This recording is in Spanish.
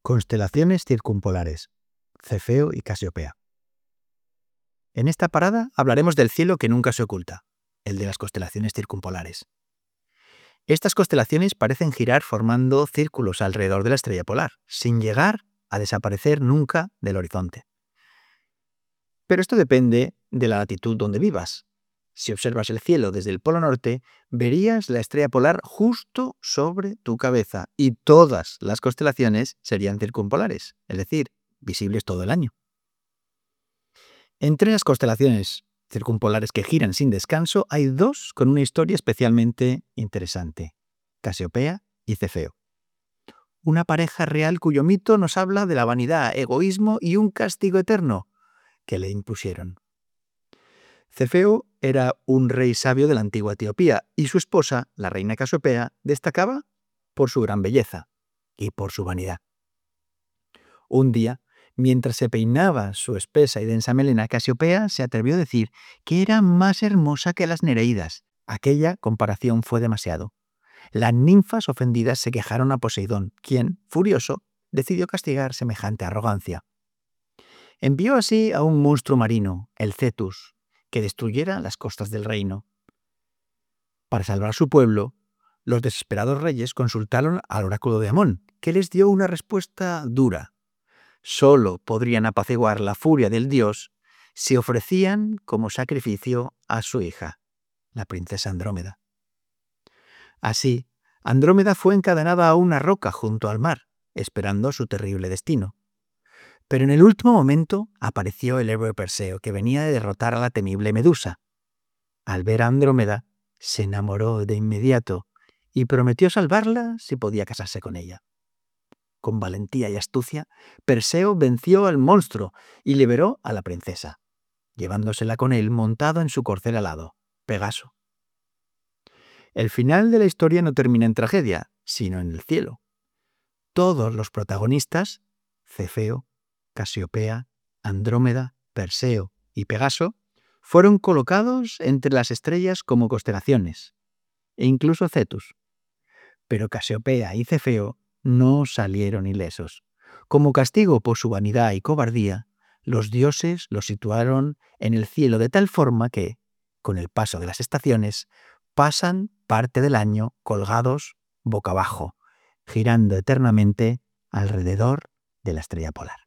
Constelaciones circumpolares, Cefeo y Casiopea. En esta parada hablaremos del cielo que nunca se oculta, el de las constelaciones circumpolares. Estas constelaciones parecen girar formando círculos alrededor de la estrella polar, sin llegar a desaparecer nunca del horizonte. Pero esto depende de la latitud donde vivas. Si observas el cielo desde el polo norte, verías la estrella polar justo sobre tu cabeza y todas las constelaciones serían circumpolares, es decir, visibles todo el año. Entre las constelaciones circumpolares que giran sin descanso, hay dos con una historia especialmente interesante: Casiopea y Cefeo. Una pareja real cuyo mito nos habla de la vanidad, egoísmo y un castigo eterno que le impusieron. Cefeo era un rey sabio de la antigua Etiopía y su esposa, la reina Casiopea, destacaba por su gran belleza y por su vanidad. Un día, mientras se peinaba su espesa y densa melena, Casiopea se atrevió a decir que era más hermosa que las Nereidas. Aquella comparación fue demasiado. Las ninfas ofendidas se quejaron a Poseidón, quien, furioso, decidió castigar semejante arrogancia. Envió así a un monstruo marino, el Cetus, que destruyera las costas del reino. Para salvar a su pueblo, los desesperados reyes consultaron al oráculo de Amón, que les dio una respuesta dura. Solo podrían apaciguar la furia del dios si ofrecían como sacrificio a su hija, la princesa Andrómeda. Así, Andrómeda fue encadenada a una roca junto al mar, esperando su terrible destino. Pero en el último momento apareció el héroe Perseo, que venía de derrotar a la temible Medusa. Al ver a Andrómeda, se enamoró de inmediato y prometió salvarla si podía casarse con ella. Con valentía y astucia, Perseo venció al monstruo y liberó a la princesa, llevándosela con él montado en su corcel alado, Pegaso. El final de la historia no termina en tragedia, sino en el cielo. Todos los protagonistas, Cefeo, Casiopea, Andrómeda, Perseo y Pegaso, fueron colocados entre las estrellas como constelaciones, e incluso Cetus. Pero Casiopea y Cefeo no salieron ilesos. Como castigo por su vanidad y cobardía, los dioses los situaron en el cielo de tal forma que, con el paso de las estaciones, pasan parte del año colgados boca abajo, girando eternamente alrededor de la estrella polar.